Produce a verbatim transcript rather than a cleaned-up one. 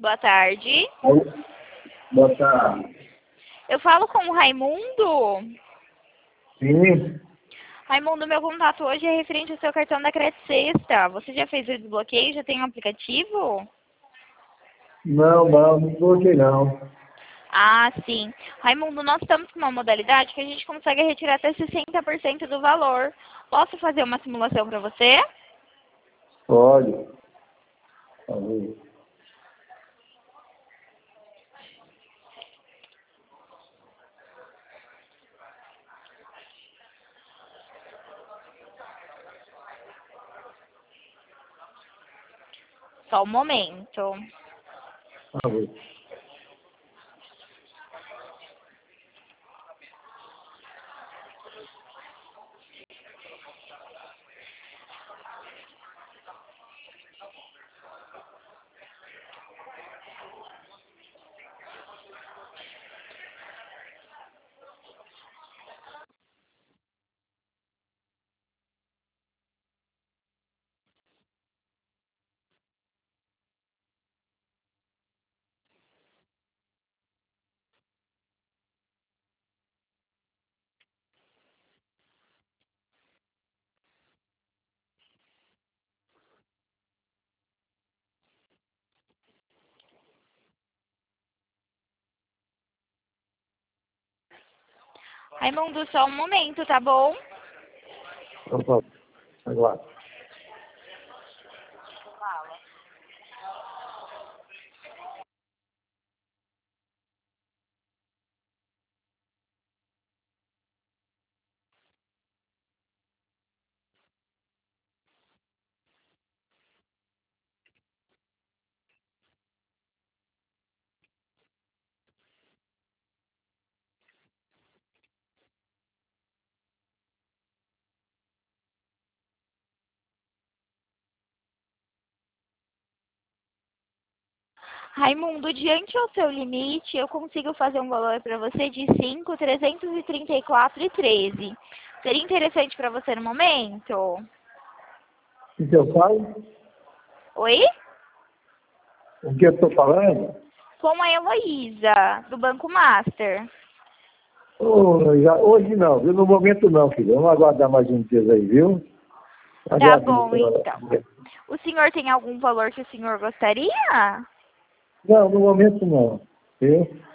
Boa tarde. Alô? Boa tarde. Eu falo com o Raimundo. Sim? Raimundo, meu contato hoje é referente ao seu cartão da Crédito Sexta. Você já fez o desbloqueio? Já tem um aplicativo? Não, não, não coloquei não. Ah, sim. Raimundo, nós estamos com uma modalidade que a gente consegue retirar até sessenta por cento do valor. Posso fazer uma simulação para você? Pode. Falei. Só um momento. Falei. Raimundo, só um momento, tá bom? Então, tá. Agora. Raimundo, diante ao seu limite, eu consigo fazer um valor para você de cinco mil trezentos e trinta e quatro reais e treze centavos. Seria interessante para você no momento? O que eu falo? Oi? O que eu estou falando? Com a Heloísa, do Banco Master. Oh, já, hoje não, viu? No momento não, filho. Vamos aguardar mais um dia aí, viu? Tá Aguarde, bom, senhora. então. O senhor tem algum valor que o senhor gostaria? Não, no momento não. Viu?